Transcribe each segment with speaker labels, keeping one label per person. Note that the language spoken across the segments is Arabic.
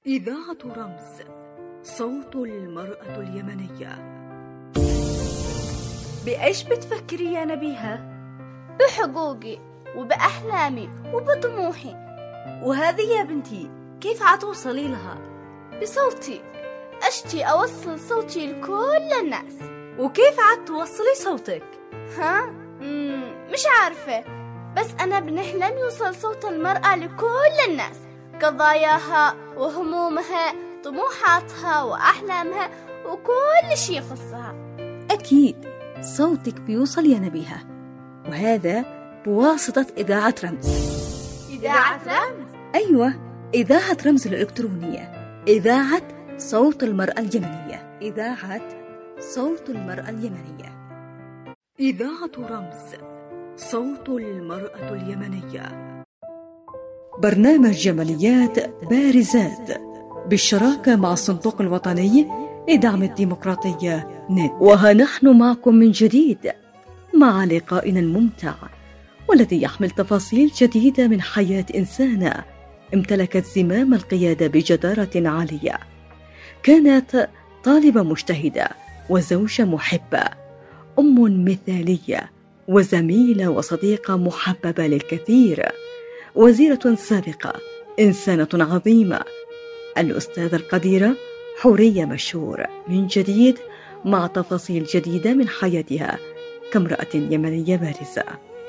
Speaker 1: إذاعة رمز، صوت المرأة اليمنية.
Speaker 2: بإيش بتفكري يا نبيهة؟
Speaker 3: بحقوقي وبأحلامي وبطموحي.
Speaker 2: وهذه يا بنتي كيف عتوصلي لها؟
Speaker 3: بصوتي، أشتي أوصل صوتي لكل الناس.
Speaker 2: وكيف عتوصلي صوتك؟
Speaker 3: مش عارفة، بس أنا بنحلم يوصل صوت المرأة لكل الناس، قضاياها وهمومها، طموحاتها وأحلامها وكل شيء يخصها.
Speaker 4: أكيد صوتك بيوصل يا نبيهة، وهذا بواسطة إذاعة رمز.
Speaker 3: إذاعة رمز؟
Speaker 4: أيوة، إذاعة رمز الإلكترونية، إذاعة صوت المرأة اليمنية، إذاعة صوت المرأة اليمنية.
Speaker 1: إذاعة رمز، صوت المرأة اليمنية.
Speaker 4: برنامج جماليات بارزات بالشراكة مع الصندوق الوطني لدعم الديمقراطية نت. وها نحن معكم من جديد مع لقائنا الممتع والذي يحمل تفاصيل جديدة من حياة إنسانة امتلكت زمام القيادة بجدارة عالية. كانت طالبة مجتهدة وزوجة محبة، أم مثالية وزميلة وصديقة محببة للكثير، وزيرة سابقة، إنسانة عظيمة، الأستاذة القديرة حورية مشهور من جديد مع تفاصيل جديدة من حياتها كامرأة يمنية بارزة.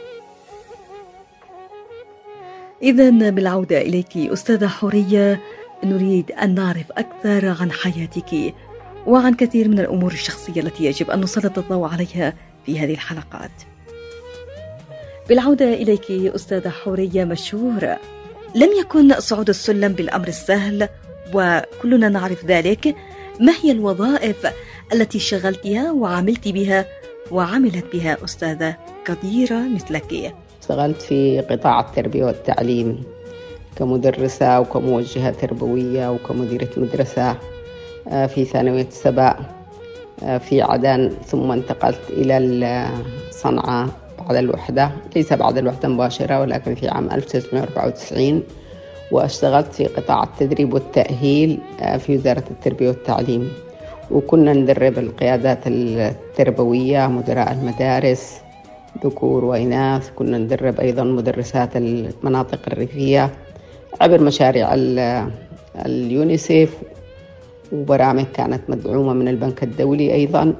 Speaker 4: إذن بالعودة إليك أستاذة حورية، نريد أن نعرف أكثر عن حياتك وعن كثير من الأمور الشخصية التي يجب أن نسلط الضوء عليها في هذه الحلقات. بالعودة إليك أستاذة حورية مشهور، لم يكن صعود السلم بالأمر السهل وكلنا نعرف ذلك. ما هي الوظائف التي شغلتها وعملت بها وعملت بها أستاذة قديرة مثلك؟
Speaker 5: اشتغلت في قطاع التربية والتعليم كمدرسة وكموجهة تربوية وكمديرة مدرسة في ثانوية سبا في عدن، ثم انتقلت إلى صنعاء بعد الوحدة، ليس بعد الوحدة مباشرة ولكن في عام 1994، واشتغلت في قطاع التدريب والتأهيل في وزارة التربية والتعليم، وكنا ندرب القيادات التربوية، مدراء المدارس ذكور وإناث، كنا ندرب أيضا مدرسات المناطق الريفية عبر مشاريع اليونيسيف وبرامج كانت مدعومة من البنك الدولي أيضا.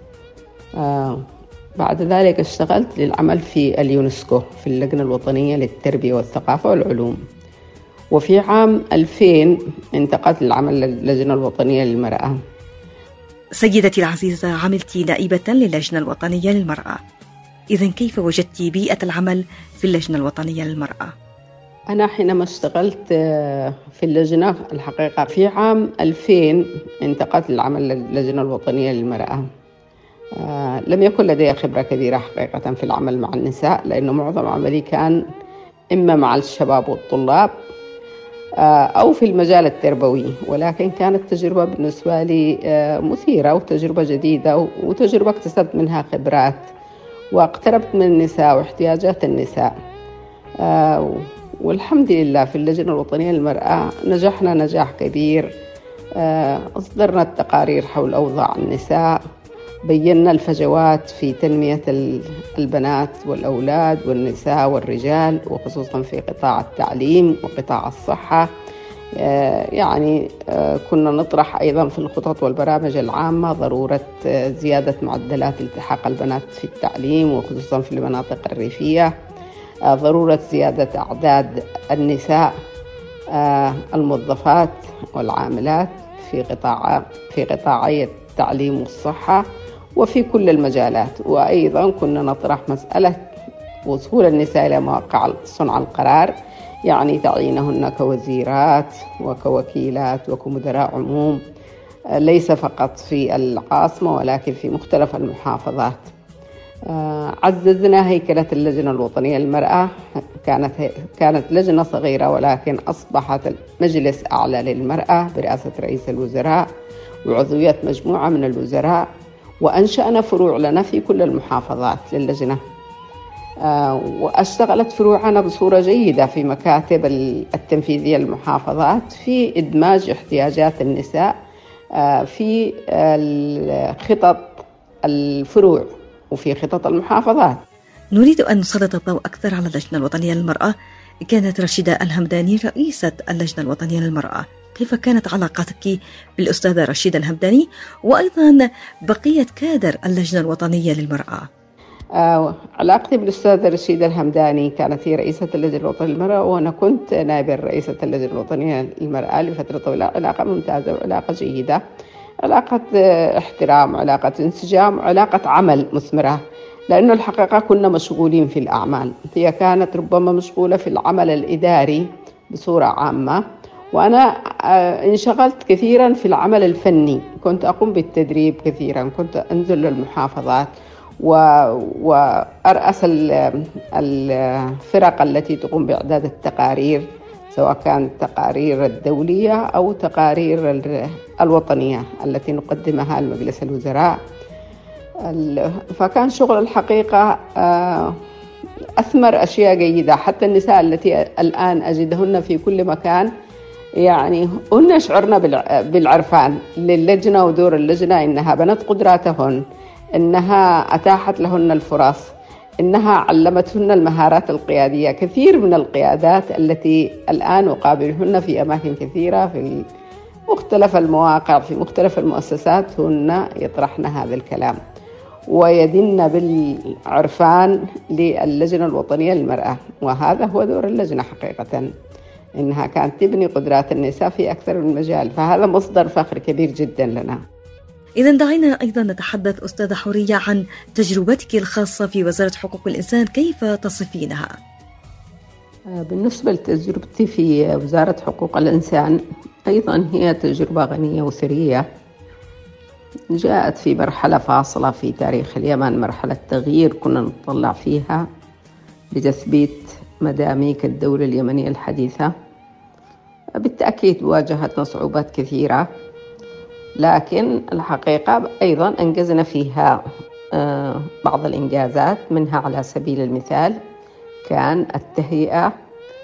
Speaker 5: بعد ذلك اشتغلت للعمل في اليونسكو في اللجنة الوطنية للتربية والثقافة والعلوم، وفي عام 2000 انتقلت للعمل للجنة الوطنية للمرأة.
Speaker 4: سيدتي العزيزة، عملت نائبة للجنة الوطنية للمرأة، إذن كيف وجدت بيئة العمل في اللجنة الوطنية للمرأة؟
Speaker 5: أنا حينما اشتغلت في اللجنة الحقيقة في عام 2000 انتقلت للعمل للجنة الوطنية للمرأة. لم يكن لدي خبرة كبيرة حقيقة في العمل مع النساء، لأنه معظم عملي كان إما مع الشباب والطلاب أو في المجال التربوي، ولكن كانت تجربة بالنسبة لي مثيرة وتجربة جديدة وتجربة اكتسبت منها خبرات واقتربت من النساء واحتياجات النساء. والحمد لله في اللجنة الوطنية للمرأة نجحنا نجاح كبير. أصدرنا التقارير حول أوضاع النساء، بينا الفجوات في تنمية البنات والأولاد والنساء والرجال، وخصوصا في قطاع التعليم وقطاع الصحة. كنا نطرح أيضا في الخطط والبرامج العامة ضرورة زيادة معدلات التحاق البنات في التعليم وخصوصا في المناطق الريفية، ضرورة زيادة أعداد النساء الموظفات والعاملات في قطاعي التعليم والصحة وفي كل المجالات. وأيضا كنا نطرح مسألة وصول النساء إلى مواقع صنع القرار، يعني تعيينهن كوزيرات وكوكيلات وكمدراء عموم، ليس فقط في العاصمة ولكن في مختلف المحافظات. عززنا هيكلة اللجنة الوطنية للمرأة، كانت لجنة صغيرة ولكن أصبحت مجلس أعلى للمرأة برئاسة رئيس الوزراء وعضوية مجموعة من الوزراء، وأنشأنا فروع لنا في كل المحافظات للجنة. واشتغلت فروعنا بصورة جيدة في مكاتب التنفيذية للمحافظات في إدماج احتياجات النساء في خطط الفروع وفي خطط المحافظات.
Speaker 4: نريد أن نسلط الضوء أكثر على اللجنة الوطنية للمرأة. كانت رشيدة الهمداني رئيسة اللجنة الوطنية للمرأة. كيف كانت علاقتك بالأستاذة رشيدة الهمداني وأيضا بقية كادر اللجنة الوطنية للمرأة؟
Speaker 5: علاقتي بالأستاذة رشيدة الهمداني كانت هي رئيسة اللجنة الوطنية للمرأة، وأنا كنت نائبة رئيسة اللجنة الوطنية للمرأة لفترة طويلة. علاقة ممتازة وعلاقة جيدة، علاقة احترام، علاقة انسجام، علاقة عمل مثمرة، لأنه الحقيقة كنا مشغولين في الأعمال. هي كانت ربما مشغولة في العمل الإداري بصورة عامة، وأنا انشغلت كثيرا في العمل الفني. كنت أقوم بالتدريب كثيرا، كنت أنزل للمحافظات وأرأس الفرق التي تقوم بإعداد التقارير، سواء كانت التقارير الدولية أو تقارير الوطنية التي نقدمها لمجلس الوزراء. فكان شغل الحقيقة أثمر أشياء جيدة. حتى النساء التي الآن أجدهن في كل مكان يعني هن شعرنا بالعرفان للجنة ودور اللجنة، إنها بنت قدراتهن، إنها أتاحت لهن الفرص، إنها علمتهن المهارات القيادية. كثير من القيادات التي الآن أقابلهن في أماكن كثيرة في مختلف المواقع في مختلف المؤسسات هن يطرحن هذا الكلام ويدن بالعرفان للجنة الوطنية للمرأة. وهذا هو دور اللجنة حقيقة، إنها كانت تبني قدرات النساء في أكثر من مجال، فهذا مصدر فخر كبير جدا لنا.
Speaker 4: إذا دعينا أيضا نتحدث أستاذة حورية عن تجربتك الخاصة في وزارة حقوق الإنسان، كيف تصفينها؟
Speaker 5: بالنسبة لتجربتي في وزارة حقوق الإنسان أيضا هي تجربة غنية وثرية، جاءت في مرحلة فاصلة في تاريخ اليمن، مرحلة تغيير كنا نتطلع فيها لتثبيت مداميك الدولة اليمنية الحديثة. بالتأكيد واجهتنا صعوبات كثيرة، لكن الحقيقة أيضا أنجزنا فيها بعض الإنجازات. منها على سبيل المثال كان التهيئة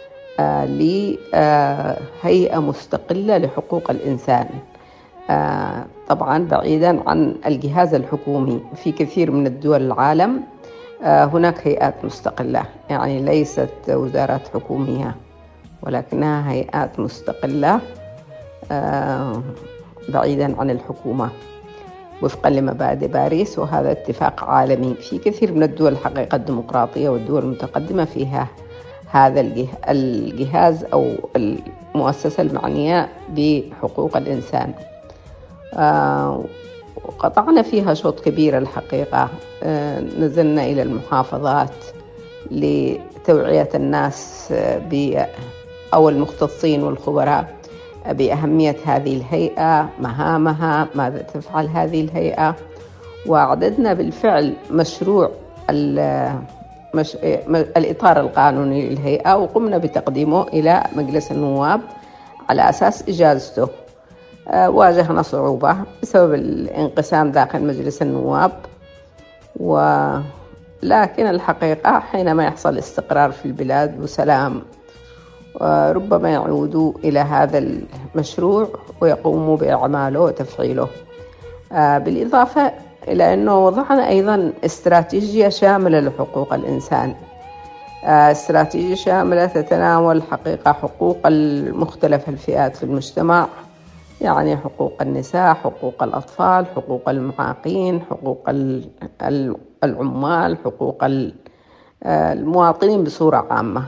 Speaker 5: لهيئة مستقلة لحقوق الإنسان، طبعا بعيدا عن الجهاز الحكومي. في كثير من الدول العالم هناك هيئات مستقلة، يعني ليست وزارات حكومية ولكنها هيئات مستقلة بعيدا عن الحكومة وفقا لمبادئ باريس، وهذا اتفاق عالمي. في كثير من الدول الحقيقة الديمقراطية والدول المتقدمة فيها هذا الجهاز أو المؤسسة المعنية بحقوق الإنسان. قطعنا فيها شوط كبير الحقيقة. نزلنا إلى المحافظات لتوعية الناس أو المختصين والخبراء بأهمية هذه الهيئة، مهامها، ماذا تفعل هذه الهيئة. وأعددنا بالفعل مشروع الإطار القانوني للهيئة، وقمنا بتقديمه إلى مجلس النواب على أساس إجازته. واجهنا صعوبة بسبب الانقسام داخل مجلس النواب، لكن الحقيقة حينما يحصل استقرار في البلاد وسلام ربما يعودوا إلى هذا المشروع ويقوموا بإعماله وتفعيله. بالإضافة إلى أنه وضعنا أيضا استراتيجية شاملة لحقوق الإنسان، استراتيجية شاملة تتناول حقيقة حقوق المختلف الفئات في المجتمع، يعني حقوق النساء، حقوق الأطفال، حقوق المعاقين، حقوق العمال، حقوق المواطنين بصورة عامة.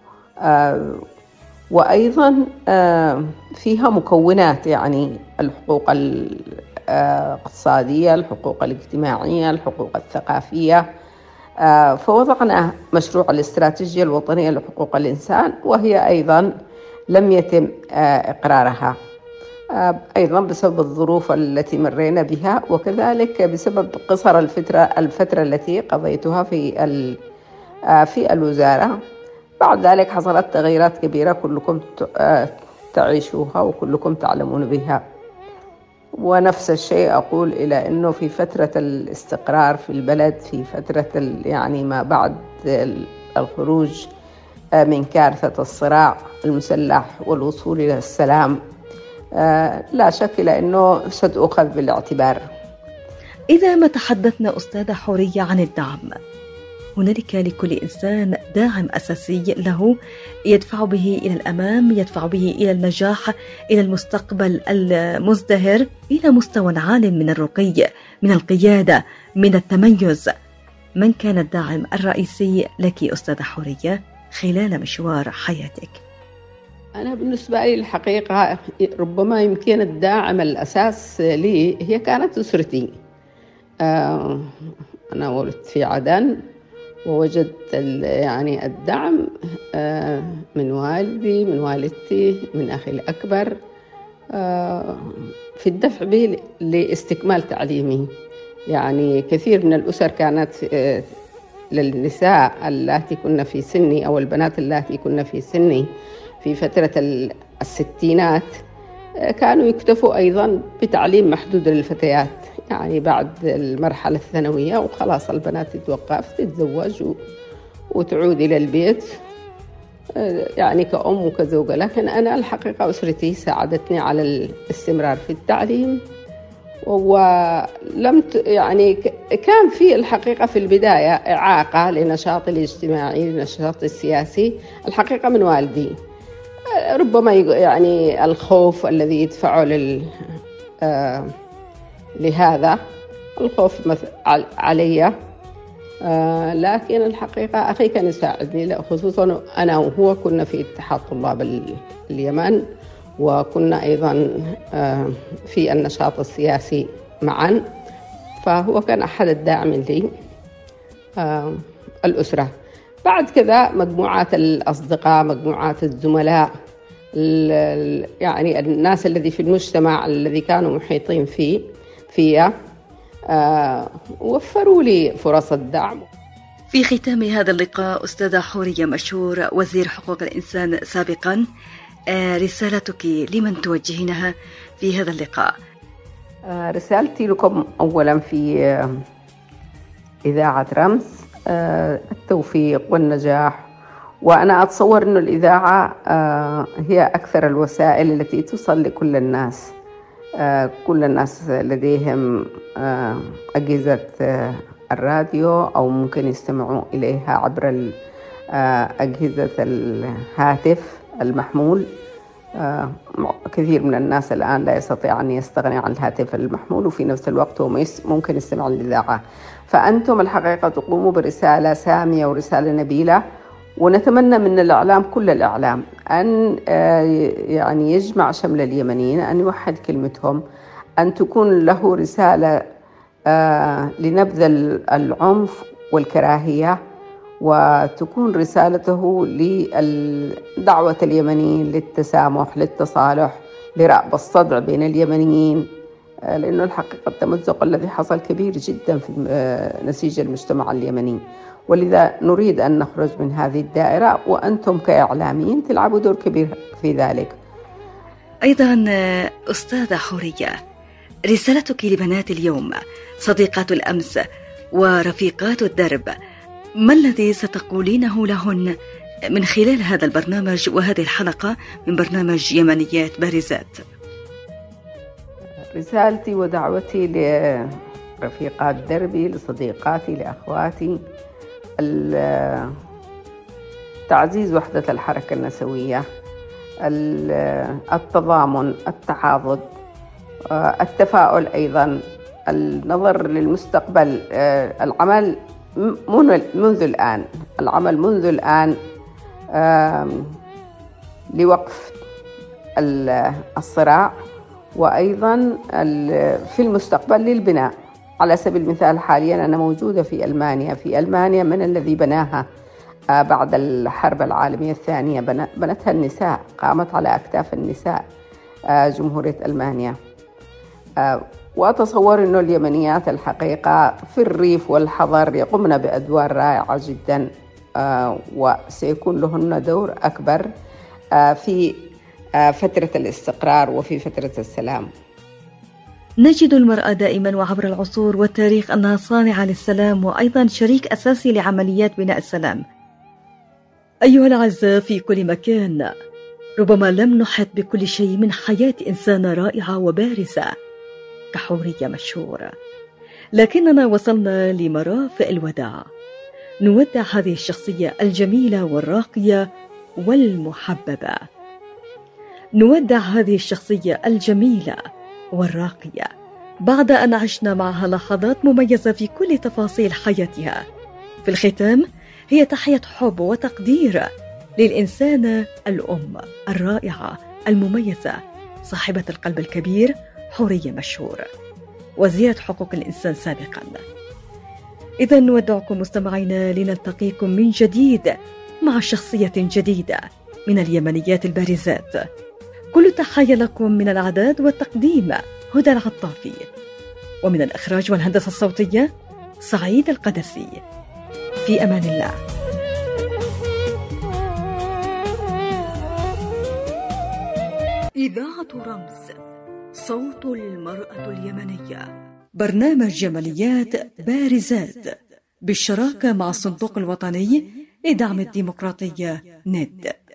Speaker 5: وأيضا فيها مكونات، يعني الحقوق الاقتصادية، الحقوق الاجتماعية، الحقوق الثقافية. فوضعنا مشروع الاستراتيجية الوطنية لحقوق الإنسان، وهي أيضا لم يتم إقرارها أيضا بسبب الظروف التي مرينا بها، وكذلك بسبب قصر الفترة التي قضيتها في الوزارة. بعد ذلك حصلت تغييرات كبيرة كلكم تعيشوها وكلكم تعلمون بها. ونفس الشيء أقول إلى أنه في فترة الاستقرار في البلد، في فترة يعني ما بعد الخروج من كارثة الصراع المسلح والوصول إلى السلام، لا شك إلى أنه ستؤخذ بالاعتبار.
Speaker 4: إذا ما تحدثنا أستاذة حورية عن الدعم، هنالك لكل إنسان داعم أساسي له يدفع به إلى الأمام، يدفع به إلى النجاح، إلى المستقبل المزدهر، إلى مستوى عال من الرقي، من القيادة، من التميز. من كان الداعم الرئيسي لك أستاذة حورية خلال مشوار حياتك؟
Speaker 5: أنا بالنسبة لي الحقيقة ربما يمكن الداعم الأساس لي هي كانت أسرتي. أنا ولدت في عدن ووجدت يعني الدعم من والدي، من والدتي، من أخي الأكبر في الدفع بي لاستكمال تعليمي. يعني كثير من الأسر كانت للنساء اللاتي كنا في سني أو البنات اللاتي كنا في سني في فترة الستينات كانوا يكتفوا أيضا بتعليم محدود للفتيات، يعني بعد المرحلة الثانوية وخلاص البنات تتوقف تتزوج وتعود إلى البيت يعني كأم وكزوجة. لكن أنا الحقيقة أسرتي ساعدتني على الاستمرار في التعليم، ولم يعني كان في الحقيقة في البداية إعاقة لنشاطي الاجتماعي لنشاطي السياسي الحقيقة من والدي، ربما يعني الخوف الذي يدفعه لهذا الخوف علي. لكن الحقيقة أخي كان يساعدني، خصوصا أنا وهو كنا في اتحاد طلاب اليمن، وكنا أيضا في النشاط السياسي معا، فهو كان أحد الداعمين لي. الأسرة، بعد كذا مجموعات الأصدقاء، مجموعات الزملاء، يعني الناس الذي في المجتمع الذي كانوا محيطين فيها وفروا لي فرص الدعم.
Speaker 4: في ختام هذا اللقاء أستاذة حورية مشهور وزير حقوق الإنسان سابقا، رسالتك لمن توجهينها في هذا اللقاء؟
Speaker 5: رسالتي لكم أولا في إذاعة رمز التوفيق والنجاح، وأنا أتصور أن الإذاعة هي أكثر الوسائل التي توصل لكل الناس. كل الناس لديهم أجهزة الراديو أو ممكن يستمعوا إليها عبر أجهزة الهاتف المحمول. كثير من الناس الآن لا يستطيع أن يستغني عن الهاتف المحمول، وفي نفس الوقت هو ممكن يستمع للإذاعة. فأنتم الحقيقة تقوموا برسالة سامية ورسالة نبيلة، ونتمنى من الإعلام كل الإعلام أن يعني يجمع شمل اليمنيين، أن يوحد كلمتهم، أن تكون له رسالة لنبذ العنف والكراهية، وتكون رسالته لدعوة اليمنيين للتسامح، للتصالح، لرأب الصدع بين اليمنيين، لأنه الحقيقة التمزق الذي حصل كبير جدا في نسيج المجتمع اليمني، ولذا نريد أن نخرج من هذه الدائرة، وأنتم كإعلاميين تلعبوا دور كبير في ذلك.
Speaker 4: أيضا أستاذة حورية، رسالتك لبنات اليوم، صديقات الأمس ورفيقات الدرب، ما الذي ستقولينه لهن من خلال هذا البرنامج وهذه الحلقة من برنامج يمنيات بارزات؟
Speaker 5: رسالتي ودعوتي لرفيقات دربي، لصديقاتي، لأخواتي، تعزيز وحدة الحركة النسوية، التضامن، التعاضد، التفاؤل، أيضا النظر للمستقبل، العمل منذ الآن، العمل منذ الآن لوقف الصراع، وأيضا في المستقبل للبناء. على سبيل المثال حاليا أنا موجودة في ألمانيا من الذي بناها بعد الحرب العالمية الثانية، بنتها النساء، قامت على أكتاف النساء جمهورية ألمانيا. وأتصور أن اليمنيات الحقيقة في الريف والحضر يقومن بأدوار رائعة جدا، وسيكون لهن دور أكبر في فترة الاستقرار وفي فترة السلام.
Speaker 4: نجد المرأة دائما وعبر العصور والتاريخ أنها صانعة للسلام وأيضا شريك أساسي لعمليات بناء السلام. أيها الأعزاء في كل مكان، ربما لم نحط بكل شيء من حياة إنسانة رائعة وبارزة كحورية مشهورة، لكننا وصلنا لمرافق الوداع. نودع هذه الشخصية الجميلة والراقية والمحببة. نودع هذه الشخصية الجميلة والراقية بعد أن عشنا معها لحظات مميزة في كل تفاصيل حياتها. في الختام هي تحية حب وتقدير للإنسانة الأم الرائعة المميزة صاحبة القلب الكبير حورية مشهور وزيرة حقوق الإنسان سابقا. إذا نودعكم مستمعينا لنلتقيكم من جديد مع شخصية جديدة من اليمنيات البارزات. كل تحية لكم من الإعداد والتقديم هدى العطافي، ومن الإخراج والهندسة الصوتية سعيد القدسي. في أمان الله.
Speaker 1: إذاعة رمز، صوت المرأة اليمنية. برنامج جماليات بارزات بالشراكة مع الصندوق الوطني لدعم الديمقراطية ند.